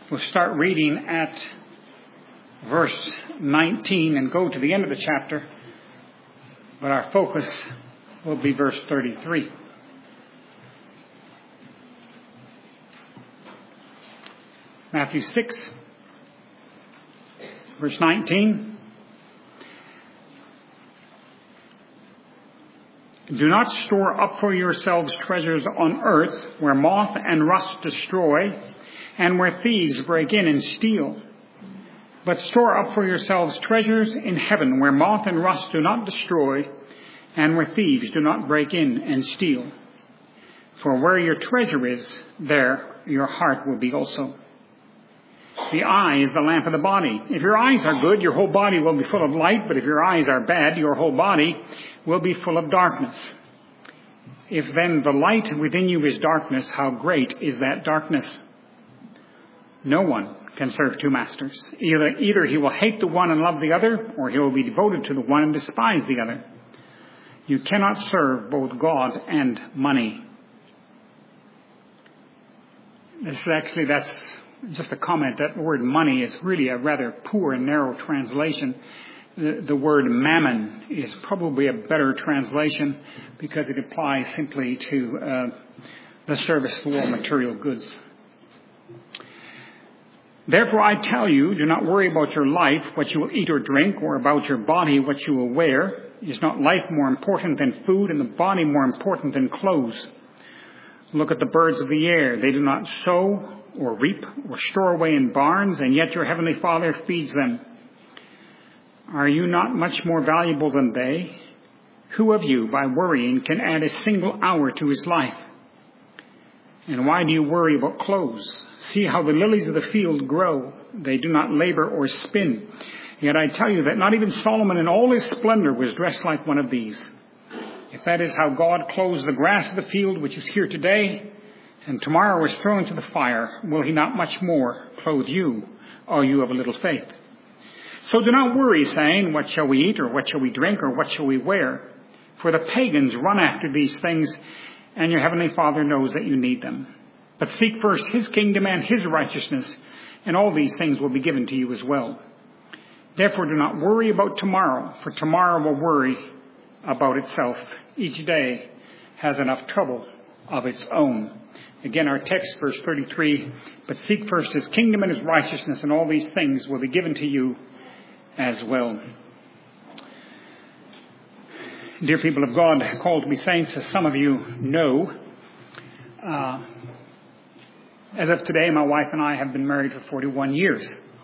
We'll start reading at verse 19 and go to the end of the chapter, but our focus will be verse 33. Matthew 6, verse 19. Do not store up for yourselves treasures on earth, where moth and rust destroy, and where thieves break in and steal. But store up for yourselves treasures in heaven, where moth and rust do not destroy, and where thieves do not break in and steal. For where your treasure is, there your heart will be also. The eye is the lamp of the body. If your eyes are good, your whole body will be full of light, but if your eyes are bad, your whole body will be full of darkness. If then the light within you is darkness, how great is that darkness? No one can serve two masters. Either he will hate the one and love the other, or he will be devoted to the one and despise the other. You cannot serve both God and money. That's just a comment. That word money is really a rather poor and narrow translation. The word mammon is probably a better translation because it applies simply to the service for material goods. Therefore I tell you, do not worry about your life, what you will eat or drink, or about your body, what you will wear. Is not life more important than food, and the body more important than clothes? Look at the birds of the air. They do not sow or reap or store away in barns, and yet your heavenly Father feeds them. Are you not much more valuable than they? Who of you, by worrying, can add a single hour to his life? And why do you worry about clothes? See how the lilies of the field grow. They do not labor or spin. Yet I tell you that not even Solomon in all his splendor was dressed like one of these. If that is how God clothes the grass of the field, which is here today, and tomorrow is thrown into the fire, will he not much more clothe you, O you of a little faith? So do not worry, saying, what shall we eat, or what shall we drink, or what shall we wear? For the pagans run after these things, and your heavenly Father knows that you need them. But seek first his kingdom and his righteousness, and all these things will be given to you as well. Therefore do not worry about tomorrow, for tomorrow will worry about itself. Each day has enough trouble of its own. Again, our text, verse 33, but seek first his kingdom and his righteousness, and all these things will be given to you as well. Dear people of God, called to be saints, as some of you know, as of today, my wife and I have been married for 41 years.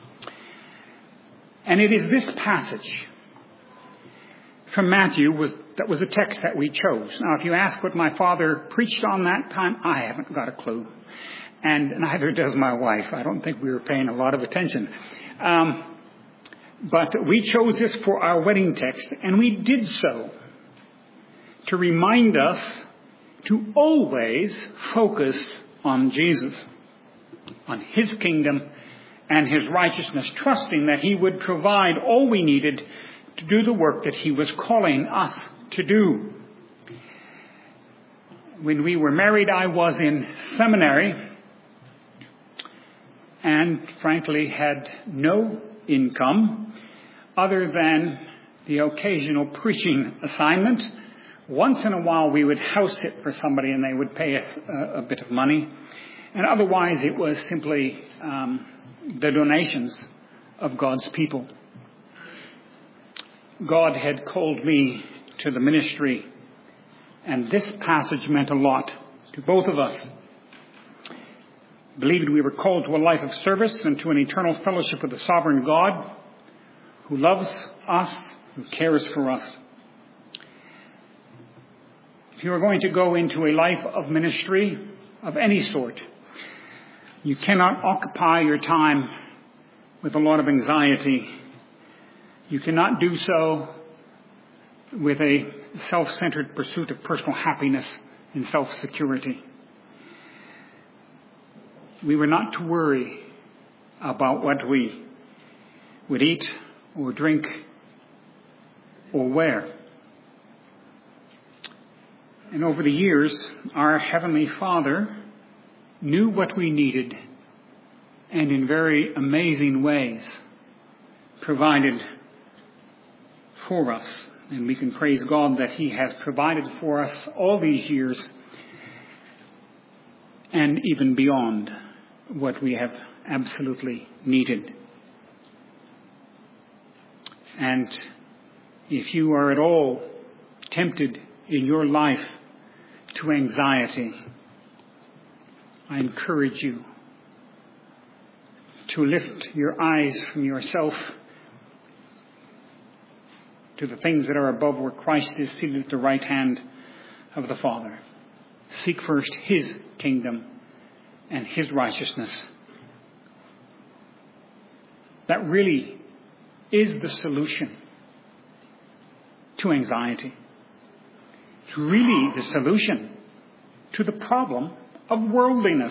And it is this passage from Matthew that was the text that we chose. Now, if you ask what my father preached on that time, I haven't got a clue. And neither does my wife. I don't think we were paying a lot of attention. But we chose this for our wedding text, and we did so to remind us to always focus on Jesus, on his kingdom and his righteousness, trusting that he would provide all we needed to do the work that he was calling us to do. When we were married, I was in seminary and frankly had no income other than the occasional preaching assignment. Once in a while we would house sit for somebody and they would pay us a bit of money. And otherwise it was simply the donations of God's people. God had called me to the ministry, and this passage meant a lot to both of us. Believed we were called to a life of service and to an eternal fellowship with the sovereign God who loves us, who cares for us. If you are going to go into a life of ministry of any sort, you cannot occupy your time with a lot of anxiety. You cannot do so with a self-centered pursuit of personal happiness and self-security. We were not to worry about what we would eat or drink or wear. And over the years, our Heavenly Father knew what we needed and in very amazing ways provided for us. And we can praise God that He has provided for us all these years and even beyond what we have absolutely needed. And if you are at all tempted in your life to anxiety, I encourage you to lift your eyes from yourself to the things that are above, where Christ is seated at the right hand of the Father. Seek first His kingdom and His righteousness. That really is the solution to anxiety. It's really the solution to the problem of worldliness.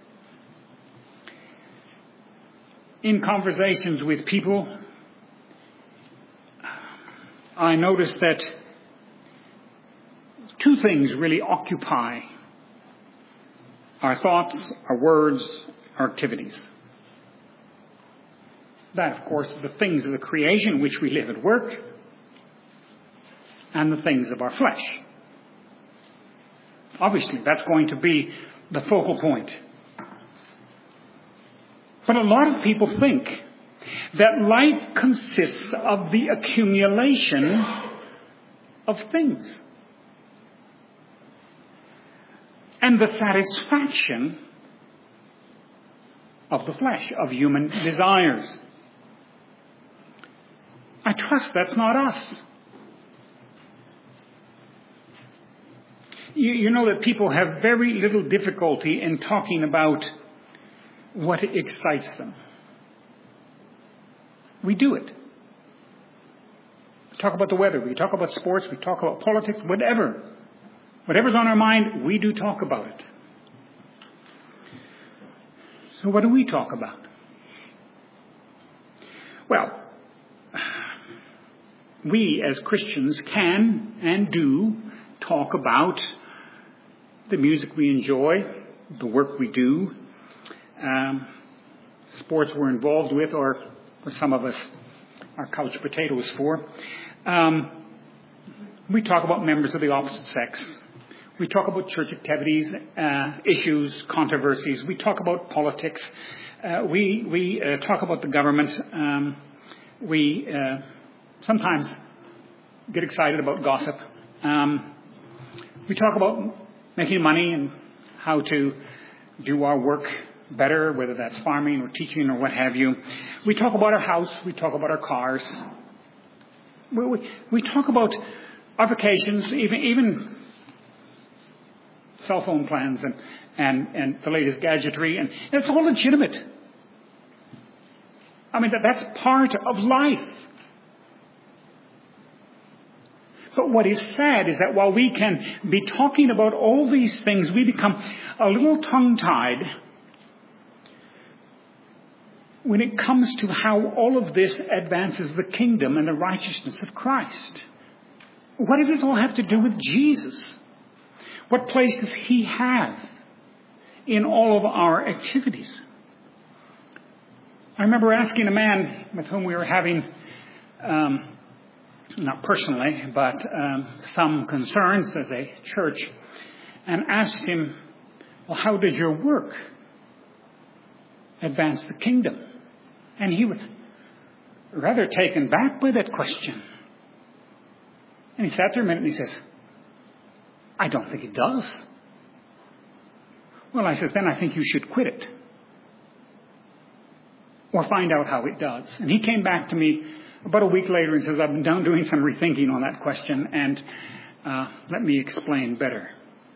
In conversations with people, I noticed that two things really occupy our thoughts, our words, our activities. That, of course, is the things of the creation which we live at work, and the things of our flesh. Obviously, that's going to be the focal point. But a lot of people think that life consists of the accumulation of things and the satisfaction of the flesh, of human desires. I trust that's not us. You know that people have very little difficulty in talking about what excites them. We do it. We talk about the weather. We talk about sports. We talk about politics. Whatever. Whatever's on our mind, we do talk about it. So what do we talk about? Well, we as Christians can and do talk about the music we enjoy, the work we do, sports we're involved with, or for some of us, our couch potatoes for. We talk about members of the opposite sex. We talk about church activities, issues, controversies. We talk about politics. We talk about the government. We sometimes get excited about gossip. We talk about making money and how to do our work better, whether that's farming or teaching or what have you. We talk about our house. We talk about our cars. We talk about our vacations, even cell phone plans and the latest gadgetry. And it's all legitimate. I mean, that's part of life. But what is sad is that while we can be talking about all these things, we become a little tongue-tied when it comes to how all of this advances the kingdom and the righteousness of Christ. What does this all have to do with Jesus? What place does He have in all of our activities? I remember asking a man with whom we were having, not personally, but some concerns as a church, and asked him, well, how did your work advance the kingdom? And he was rather taken back by that question. And he sat there a minute and he says, I don't think it does. Well, I said, then I think you should quit it. Or find out how it does. And he came back to me about a week later and says, I've been down doing some rethinking on that question, and let me explain better.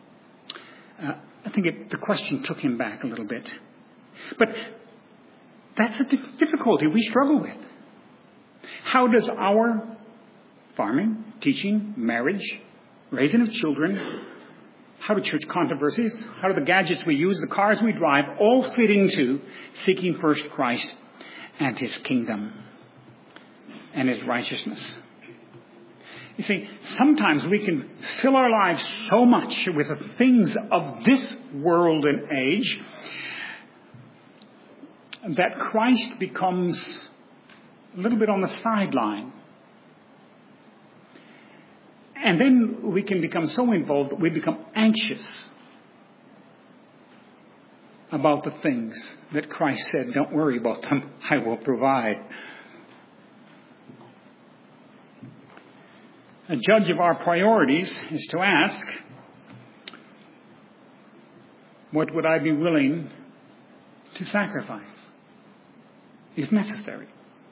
I think the question took him back a little bit. But that's a difficulty we struggle with. How does our farming, teaching, marriage, raising of children, how do church controversies, how do the gadgets we use, the cars we drive, all fit into seeking first Christ and His kingdom and His righteousness? You see, sometimes we can fill our lives so much with the things of this world and age. that Christ becomes a little bit on the sideline. And then we can become so involved that we become anxious about the things that Christ said, don't worry about them, I will provide. A judge of our priorities is to ask, what would I be willing to sacrifice, if necessary?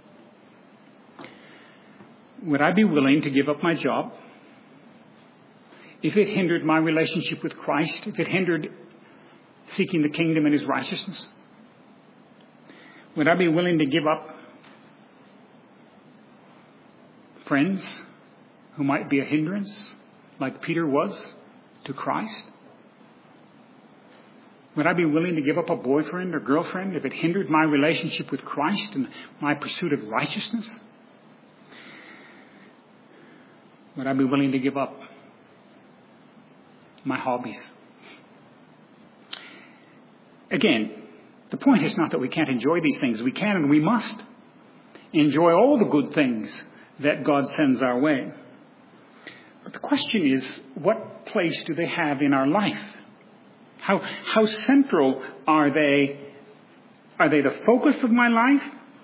Would I be willing to give up my job if it hindered my relationship with Christ, if it hindered seeking the kingdom and His righteousness? Would I be willing to give up friends who might be a hindrance, like Peter was to Christ? Would I be willing to give up a boyfriend or girlfriend if it hindered my relationship with Christ and my pursuit of righteousness? Would I be willing to give up my hobbies? Again, the point is not that we can't enjoy these things. We can and we must enjoy all the good things that God sends our way. But the question is, what place do they have in our life? How central are they? Are they the focus of my life?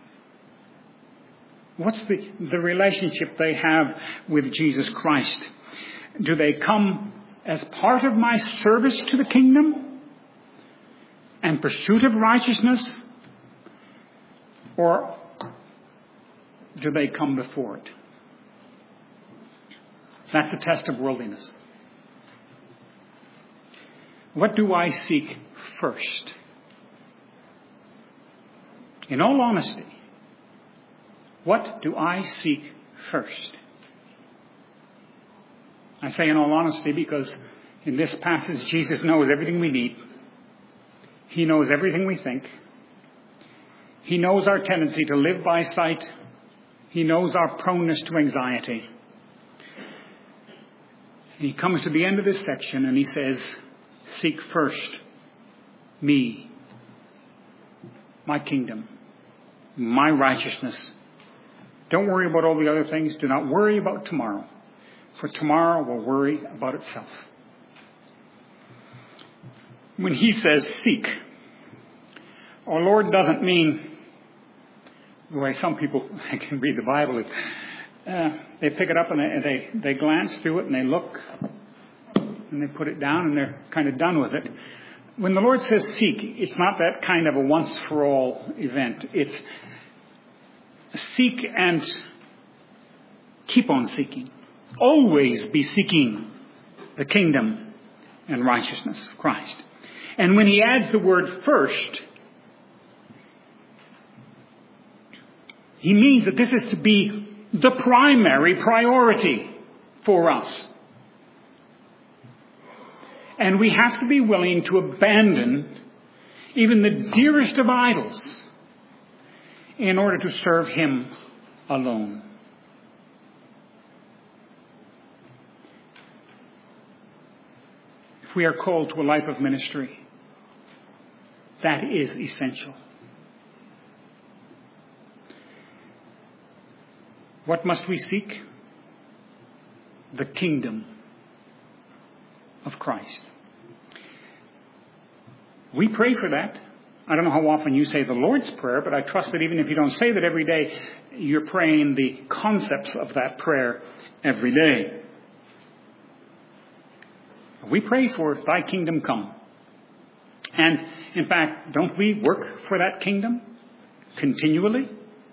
What's the relationship they have with Jesus Christ? Do they come as part of my service to the kingdom and pursuit of righteousness? Or do they come before it? That's the test of worldliness. What do I seek first? In all honesty, what do I seek first? I say in all honesty because in this passage Jesus knows everything we need. He knows everything we think. He knows our tendency to live by sight. He knows our proneness to anxiety. And He comes to the end of this section and He says, seek first me, my kingdom, my righteousness. Don't worry about all the other things. Do not worry about tomorrow, for tomorrow will worry about itself. When He says seek, our Lord doesn't mean the way some people can read the Bible. They pick it up and they glance through it and they look and they put it down and they're kind of done with it. When the Lord says seek, it's not that kind of a once-for-all event. It's seek and keep on seeking. Always be seeking the kingdom and righteousness of Christ. And when He adds the word first, He means that this is to be the primary priority for us. And we have to be willing to abandon even the dearest of idols in order to serve Him alone. If we are called to a life of ministry, that is essential. What must we seek? The kingdom of Christ. We pray for that. I don't know how often you say the Lord's Prayer, but I trust that even if you don't say that every day, you're praying the concepts of that prayer every day. We pray for Thy kingdom come. And in fact, don't we work for that kingdom continually?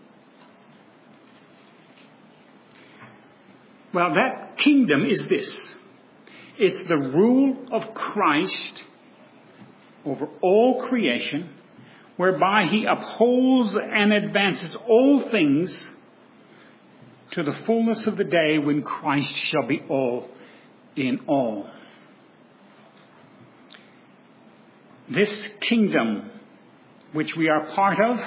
Well, that kingdom is this. It's the rule of Christ over all creation, whereby He upholds and advances all things to the fullness of the day when Christ shall be all in all. This kingdom, which we are part of,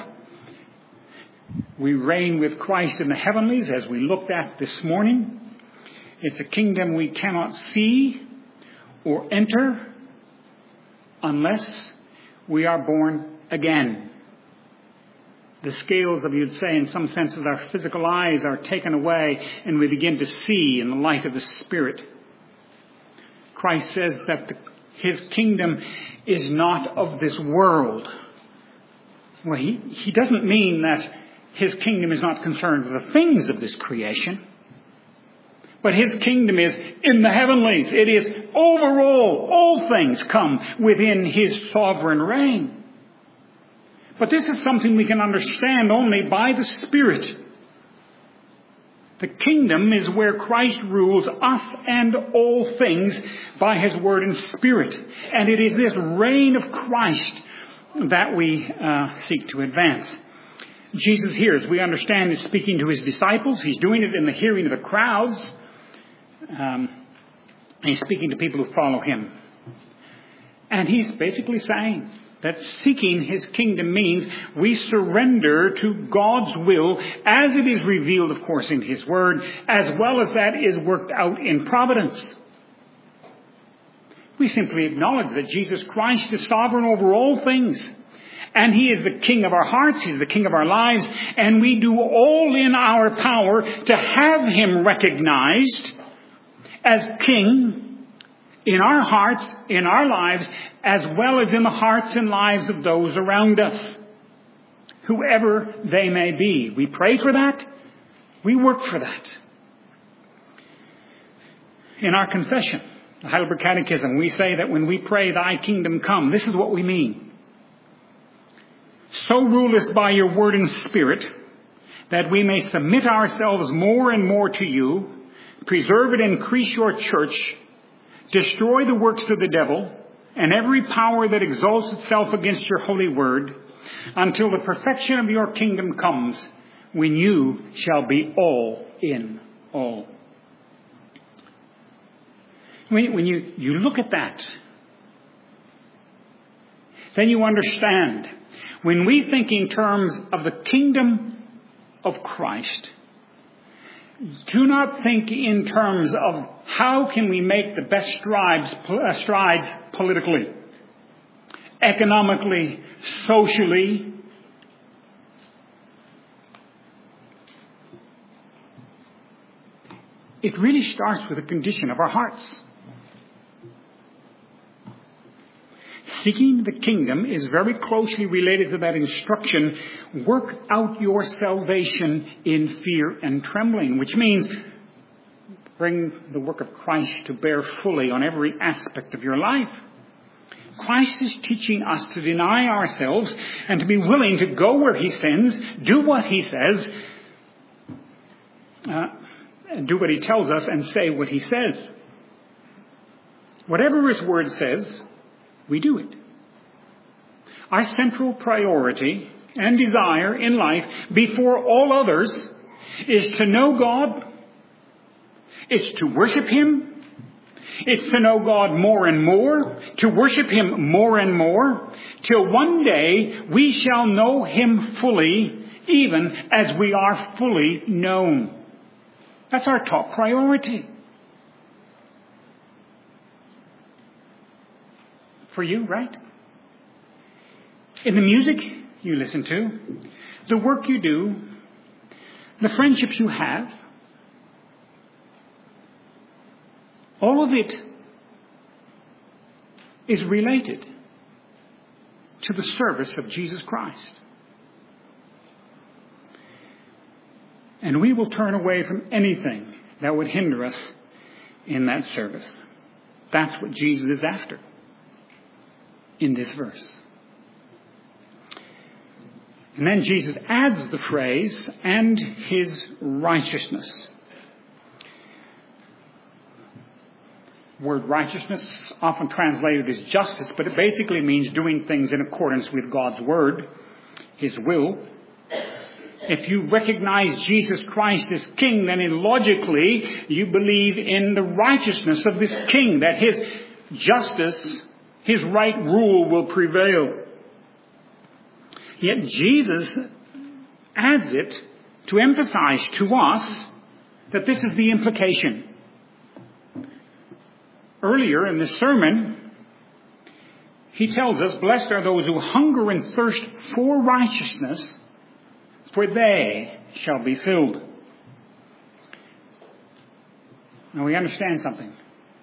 we reign with Christ in the heavenlies, as we looked at this morning. It's a kingdom we cannot see or enter unless we are born again. the scales of, you'd say, in some senses, our physical eyes are taken away and we begin to see in the light of the Spirit. Christ says that His kingdom is not of this world. Well, he doesn't mean that His kingdom is not concerned with the things of this creation. But His kingdom is in the heavenlies. It is over all things come within His sovereign reign. But this is something we can understand only by the Spirit. The kingdom is where Christ rules us and all things by His word and Spirit. And it is this reign of Christ that we seek to advance. Jesus here, as we understand, is speaking to His disciples. He's doing it in the hearing of the crowds. He's speaking to people who follow Him. And He's basically saying that seeking His kingdom means we surrender to God's will as it is revealed, of course, in His Word, as well as that is worked out in providence. We simply acknowledge that Jesus Christ is sovereign over all things. And He is the King of our hearts, He's the King of our lives, and we do all in our power to have Him recognized as King in our hearts, in our lives, as well as in the hearts and lives of those around us, whoever they may be. We pray for that. We work for that. In our confession, the Heidelberg Catechism, we say that when we pray, Thy kingdom come, this is what we mean. So rule us by Your word and Spirit, that we may submit ourselves more and more to You, preserve and increase Your church, destroy the works of the devil, and every power that exalts itself against Your holy word, until the perfection of Your kingdom comes, when You shall be all in all. When you look at that, then you understand. When we think in terms of the kingdom of Christ, do not think in terms of how can we make the best strides politically, economically, socially. It really starts with the condition of our hearts. Seeking the kingdom is very closely related to that instruction, work out your salvation in fear and trembling, which means bring the work of Christ to bear fully on every aspect of your life. Christ is teaching us to deny ourselves and to be willing to go where He sends, do what He says, do what He tells us, and say what He says. Whatever His word says, we do it. Our central priority and desire in life, before all others, is to know God. It's to worship Him. It's to know God more and more, to worship Him more and more, till one day we shall know Him fully, even as we are fully known. That's our top priority. For you, right? In the music you listen to, the work you do, the friendships you have, all of it is related to the service of Jesus Christ. And we will turn away from anything that would hinder us in that service. That's what Jesus is after in this verse. And then Jesus adds the phrase, and His righteousness. The word righteousness is often translated as justice, but it basically means doing things in accordance with God's word, His will. If you recognize Jesus Christ as King, then logically you believe in the righteousness of this King, that His justice, His right rule will prevail. Yet Jesus adds it to emphasize to us that this is the implication. Earlier in this sermon, He tells us, blessed are those who hunger and thirst for righteousness, for they shall be filled. Now we understand something.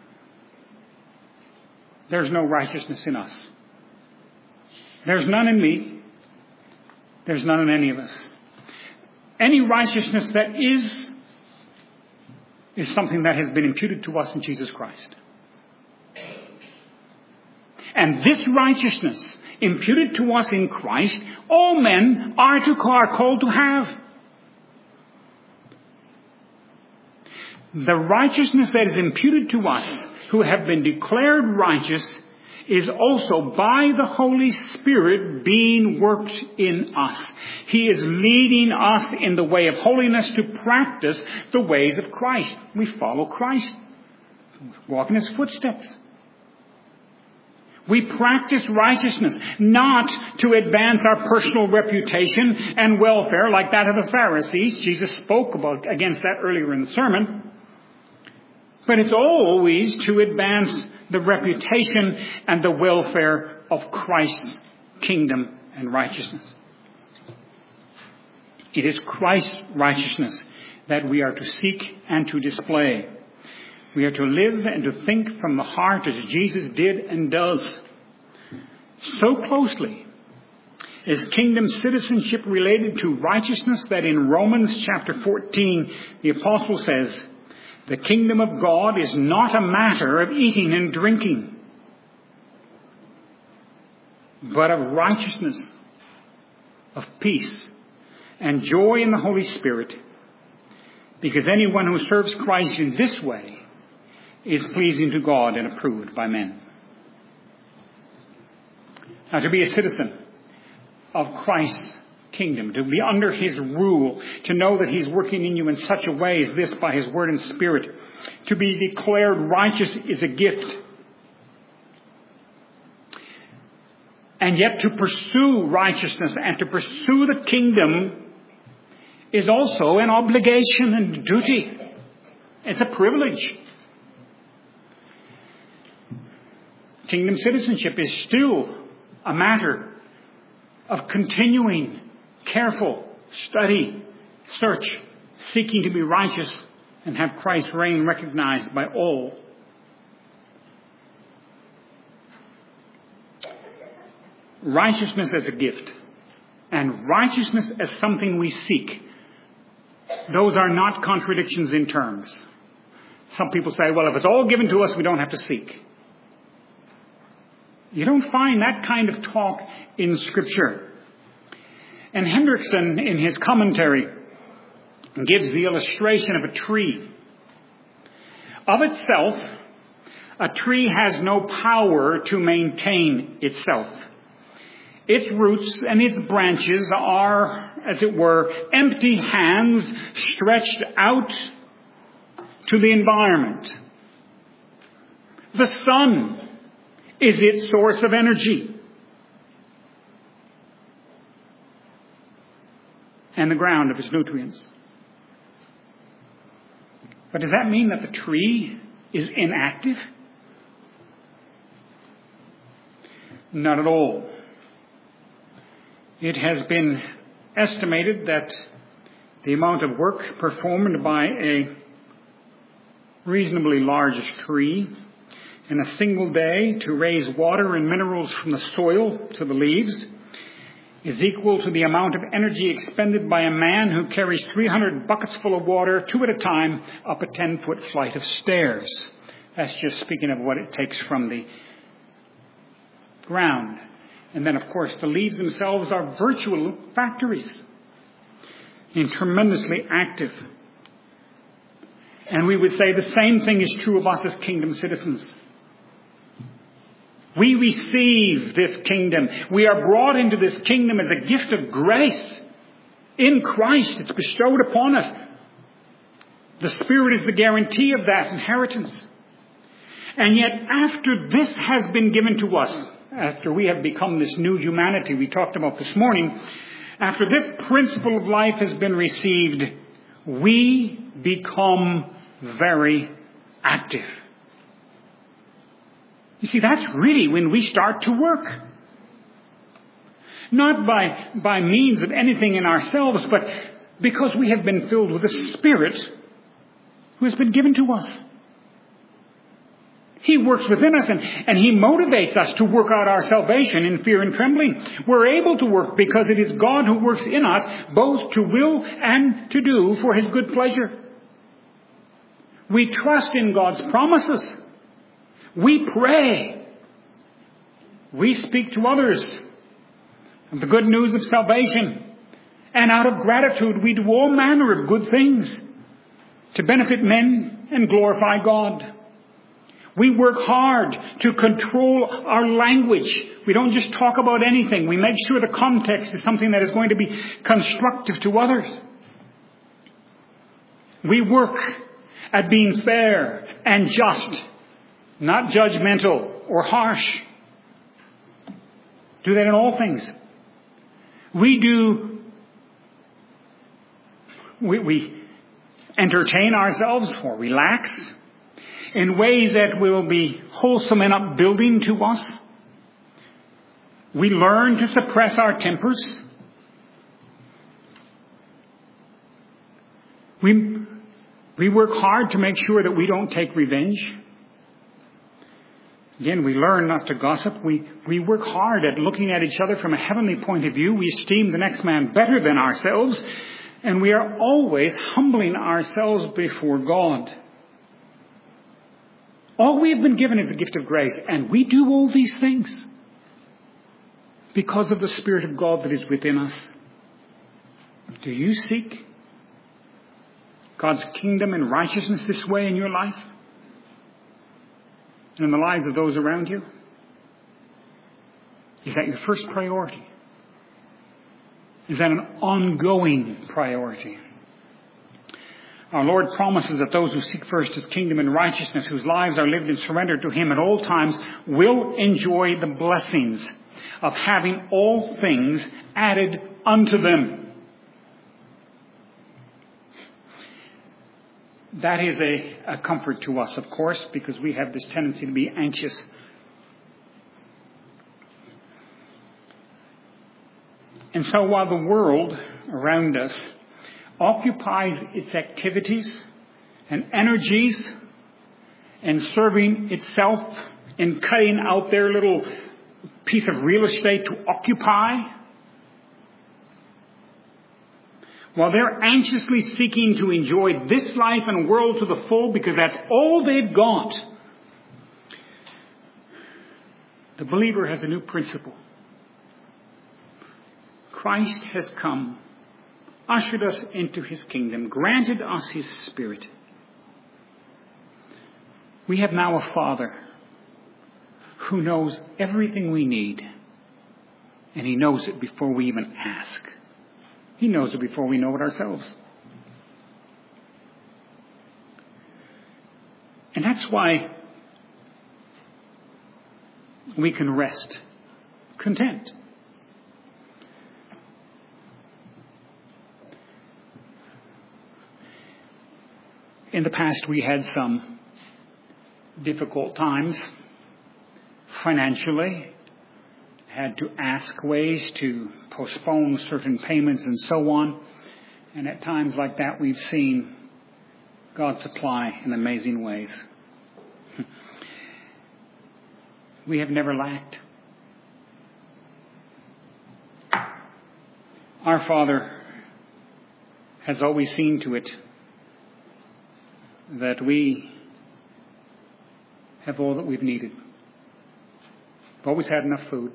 There's no righteousness in us. There's none in me. There's none in any of us. Any righteousness that is something that has been imputed to us in Jesus Christ. And this righteousness imputed to us in Christ, all men are called to have. The righteousness that is imputed to us who have been declared righteous is also by the Holy Spirit being worked in us. He is leading us in the way of holiness to practice the ways of Christ. We follow Christ. Walk in His footsteps. We practice righteousness not to advance our personal reputation and welfare like that of the Pharisees. Jesus spoke against that earlier in the sermon. But it's always to advance the reputation and the welfare of Christ's kingdom and righteousness. It is Christ's righteousness that we are to seek and to display. We are to live and to think from the heart as Jesus did and does. So closely is kingdom citizenship related to righteousness that in Romans chapter 14, the apostle says, the kingdom of God is not a matter of eating and drinking, but of righteousness, of peace, and joy in the Holy Spirit, because anyone who serves Christ in this way is pleasing to God and approved by men. Now, to be a citizen of Christ's kingdom, to be under His rule, to know that He's working in you in such a way as this by His word and Spirit, to be declared righteous is a gift. And yet to pursue righteousness and to pursue the kingdom is also an obligation and duty. It's a privilege. Kingdom citizenship is still a matter of continuing careful study, search, seeking to be righteous and have Christ's reign recognized by all. Righteousness as a gift and righteousness as something we seek. Those are not contradictions in terms. Some people say, well, if it's all given to us, we don't have to seek. You don't find that kind of talk in Scripture. And Hendrickson, in his commentary, gives the illustration of a tree. Of itself, a tree has no power to maintain itself. Its roots and its branches are, as it were, empty hands stretched out to the environment. The sun is its source of energy. And the ground of its nutrients. But does that mean that the tree is inactive? Not at all. It has been estimated that the amount of work performed by a reasonably large tree in a single day to raise water and minerals from the soil to the leaves is equal to the amount of energy expended by a man who carries 300 buckets full of water, 2 at a time, up a 10-foot flight of stairs. That's just speaking of what it takes from the ground. And then, of course, the leaves themselves are virtual factories and tremendously active. And we would say the same thing is true of us as kingdom citizens. We receive this kingdom. We are brought into this kingdom as a gift of grace. In Christ, it's bestowed upon us. The Spirit is the guarantee of that inheritance. And yet, after this has been given to us, after we have become this new humanity we talked about this morning, after this principle of life has been received, we become very active. You see, that's really when we start to work. Not by means of anything in ourselves, but because we have been filled with the Spirit who has been given to us. He works within us and He motivates us to work out our salvation in fear and trembling. We're able to work because it is God who works in us both to will and to do for His good pleasure. We trust in God's promises. We pray. We speak to others of the good news of salvation. And out of gratitude we do all manner of good things to benefit men and glorify God. We work hard to control our language. We don't just talk about anything. We make sure the context is something that is going to be constructive to others. We work at being fair and just, not judgmental or harsh. Do that in all things. We entertain ourselves or relax in ways that will be wholesome and upbuilding to us. We learn to suppress our tempers. We work hard to make sure that we don't take revenge. Again, we learn not to gossip. We work hard at looking at each other from a heavenly point of view. We esteem the next man better than ourselves. And we are always humbling ourselves before God. All we have been given is a gift of grace. And we do all these things because of the Spirit of God that is within us. Do you seek God's kingdom and righteousness this way in your life? And in the lives of those around you? Is that your first priority? Is that an ongoing priority? Our Lord promises that those who seek first His kingdom and righteousness, whose lives are lived in surrender to Him at all times, will enjoy the blessings of having all things added unto them. That is a comfort to us, of course, because we have this tendency to be anxious. And so while the world around us occupies its activities and energies in serving itself in cutting out their little piece of real estate to occupy, while they're anxiously seeking to enjoy this life and world to the full because that's all they've got, the believer has a new principle. Christ has come, ushered us into His kingdom, granted us His Spirit. We have now a Father who knows everything we need, and He knows it before we even ask. He knows it before we know it ourselves. And that's why we can rest content. In the past, we had some difficult times financially, had to ask ways to postpone certain payments and so on. And at times like that, we've seen God supply in amazing ways. We have never lacked. Our Father has always seen to it that we have all that we've needed. We've always had enough food.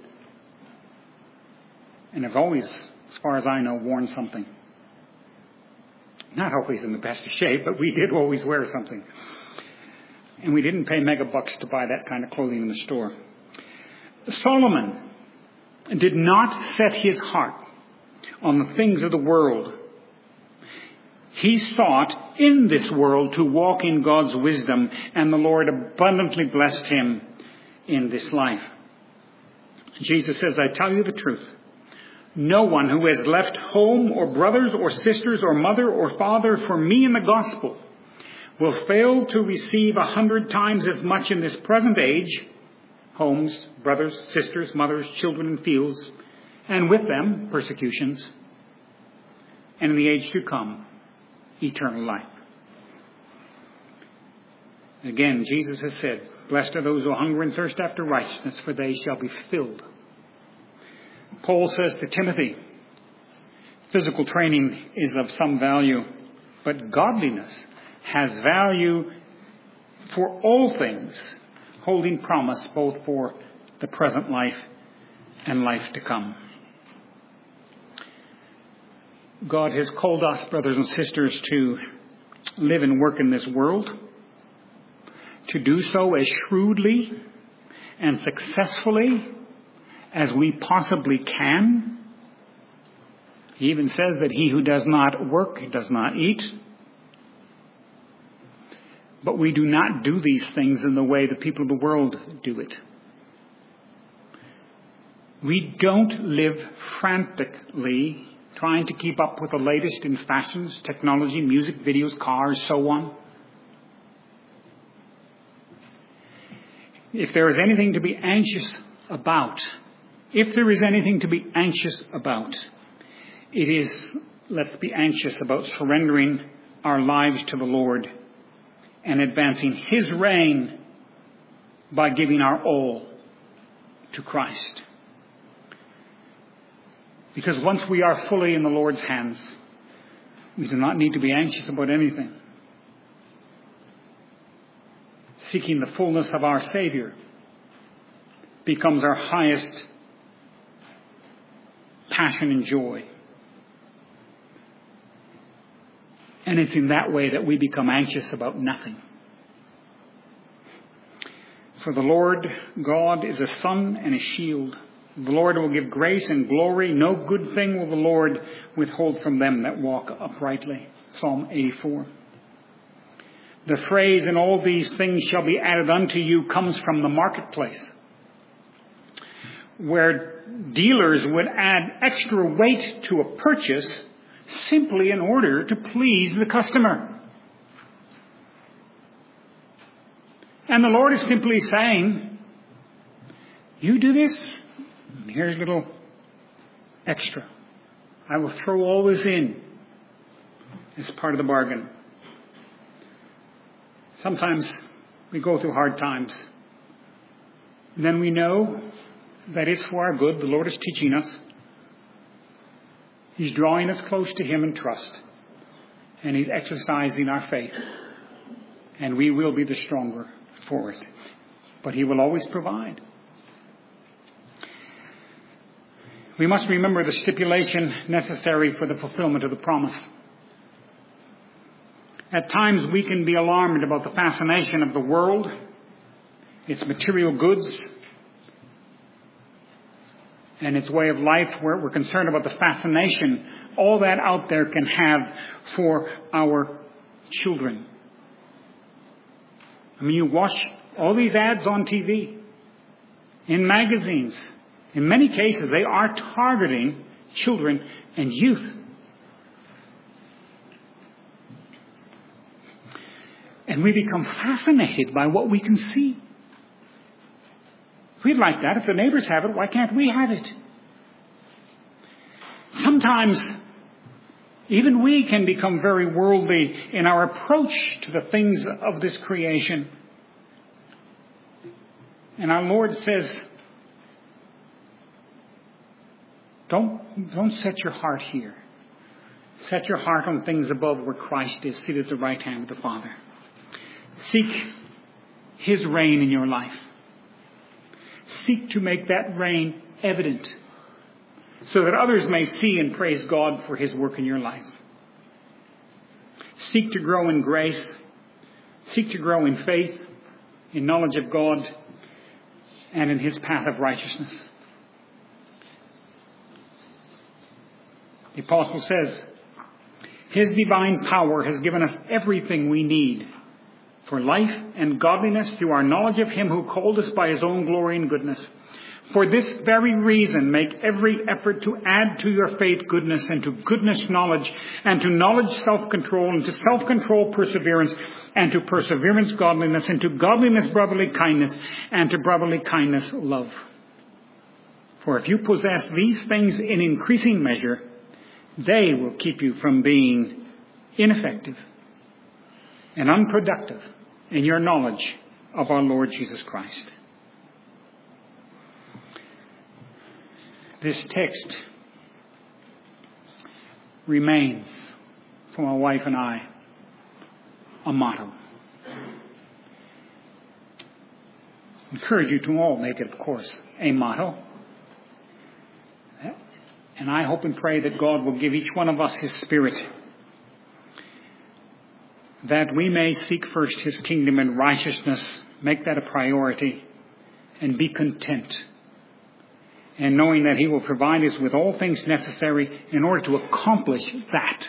And have always, as far as I know, worn something. Not always in the best of shape, but we did always wear something. And we didn't pay mega bucks to buy that kind of clothing in the store. Solomon did not set his heart on the things of the world. He sought in this world to walk in God's wisdom, and the Lord abundantly blessed him in this life. Jesus says, I tell you the truth. No one who has left home or brothers or sisters or mother or father for me in the gospel will fail to receive 100 times as much in this present age, homes, brothers, sisters, mothers, children, and fields, and with them persecutions, and in the age to come, eternal life. Again, Jesus has said, blessed are those who hunger and thirst after righteousness, for they shall be filled. Paul says to Timothy, physical training is of some value, but godliness has value for all things, holding promise both for the present life and life to come. God has called us, brothers and sisters, to live and work in this world, to do so as shrewdly and successfully as we possibly can. He even says that he who does not work does not eat. But we do not do these things in the way the people of the world do it. We don't live frantically trying to keep up with the latest in fashions, technology, music, videos, cars, so on. If there is anything to be anxious about, it is, let's be anxious about surrendering our lives to the Lord and advancing His reign by giving our all to Christ. Because once we are fully in the Lord's hands, we do not need to be anxious about anything. Seeking the fullness of our Savior becomes our highest passion and joy. And it's in that way that we become anxious about nothing. For the Lord God is a sun and a shield. The Lord will give grace and glory. No good thing will the Lord withhold from them that walk uprightly. Psalm 84. The phrase, and all these things shall be added unto you, comes from the marketplace, where dealers would add extra weight to a purchase simply in order to please the customer. And the Lord is simply saying, you do this, here's a little extra. I will throw all this in as part of the bargain. Sometimes we go through hard times. Then we know that it's for our good. The Lord is teaching us. He's drawing us close to Him in trust. And He's exercising our faith. And we will be the stronger for it. But He will always provide. We must remember the stipulation necessary for the fulfillment of the promise. At times we can be alarmed about the fascination of the world, its material goods, and its way of life. We're concerned about the fascination all that out there can have for our children. I mean, you watch all these ads on TV, in magazines. In many cases, they are targeting children and youth. And we become fascinated by what we can see. We'd like that. If the neighbors have it, why can't we have it? Sometimes, even we can become very worldly in our approach to the things of this creation. And our Lord says, don't set your heart here. Set your heart on things above, where Christ is seated at the right hand of the Father. Seek His reign in your life. Seek to make that reign evident, so that others may see and praise God for His work in your life. Seek to grow in grace. Seek to grow in faith, in knowledge of God, and in His path of righteousness. The Apostle says, His divine power has given us everything we need for life and godliness through our knowledge of Him who called us by His own glory and goodness. For this very reason, make every effort to add to your faith goodness, and to goodness knowledge, and to knowledge self-control, and to self-control perseverance, and to perseverance godliness, and to godliness brotherly kindness, and to brotherly kindness love. For if you possess these things in increasing measure, they will keep you from being ineffective and unproductive in your knowledge of our Lord Jesus Christ. This text remains, for my wife and I, a motto. I encourage you to all make it, of course, a motto. And I hope and pray that God will give each one of us His Spirit, that we may seek first His kingdom and righteousness, make that a priority, and be content, and knowing that He will provide us with all things necessary in order to accomplish that.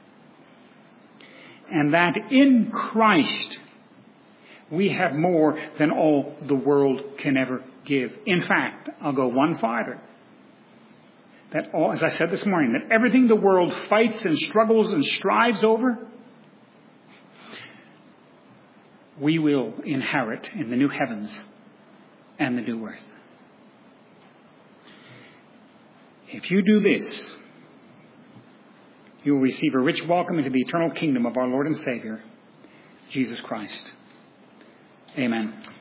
And that in Christ we have more than all the world can ever give. In fact, I'll go one farther. That all, as I said this morning, that everything the world fights and struggles and strives over, we will inherit in the new heavens and the new earth. If you do this, you will receive a rich welcome into the eternal kingdom of our Lord and Savior, Jesus Christ. Amen.